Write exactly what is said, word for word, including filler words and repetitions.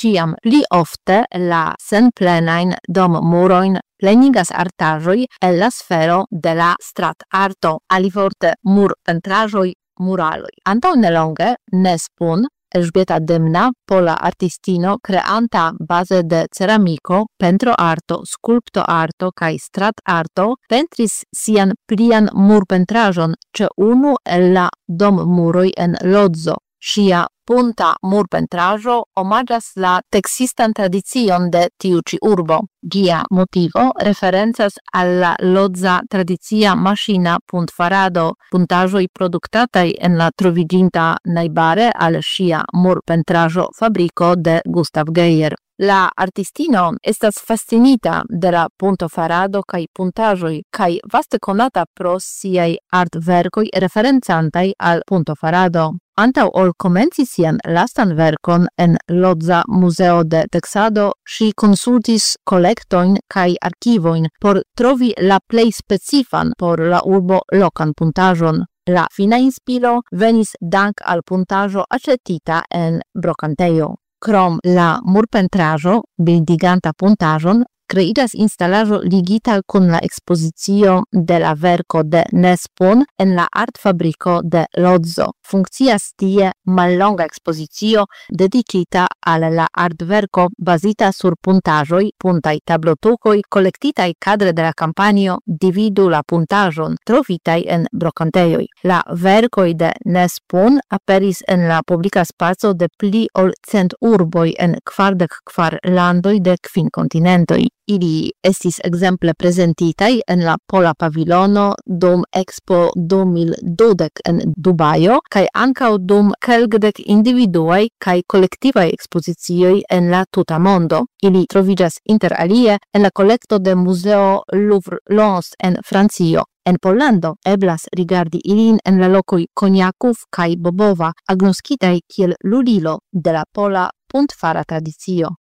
ciam pli ofte la senplenajn dom-murojn plenigas artaĵoj el la sfero de la strat-arto, alivorte murpentraĵoj, muraloj. Antaŭ nelonge Nespun, Elżbieta Dymna, pola artistino kreanta baze de ceramiko, pentroarto, skulptoarto kaj strat-arto, pentris sian plian murpentraĵon ĉe unu el la dom-muroj en Lodzo. Ŝia punta murpentraĵo omaĝas la teksistan tradicion de tiu ĉi urbo. Ĝia motivo referencas al la lodza tradicia maŝina puntfarado, puntaĵoj produktataj en la troviĝinta najbare al ŝia murpentraĵo fabriko de Gustav Geyer. La artistino estas fascinita de la puntofarado kaj puntaĵoj kaj vaste konata pro siaj artverkoj referencantaj al puntofarado. Antaŭ ol komenci sian lastan verkon en Lodza Muzeo de Teksado, ŝi konsultis kolektojn kaj arkivojn por trovi la plej specifan por la urbo lokan puntaĵon. La fina inspiro venis dank al puntaĵo aĉetita en brokantejo. Krom la murpentraĵo, bildiganta puntaĵon, kreiĝas instalaĵo ligita kun la ekspozicio de la verko de Nespun en la artfabriko de Lodzo. Funkcias tie mallonga ekspozicio dediĉita al la artverko bazita sur puntaĵoj, puntaj tablotukoj kolektitaj kadre de la kampanjo Dividu la puntaĵon, trovitaj en brokantejoj. La verkoj de Nespun aperis en la publika spaco de pli ol cent urboj en kvardek kvar landoj de kvin kontinentoj. Ili estis ekzemple prezentitaj en la Pola Pavilono dum Expo du mil dudek en Dubajo kaj ankaŭ dum kelkdek individuaj kaj kolektivaj ekspozicioj en la tuta mondo. Ili troviĝas inter alie en la kolekto de Muzeo Louvre-Lens en Francio. En Pollando eblas rigardi ilin en la lokoj Koniaków kaj Bobowa, agnoskitaj kiel lulilo de la pola puntfara tradicio.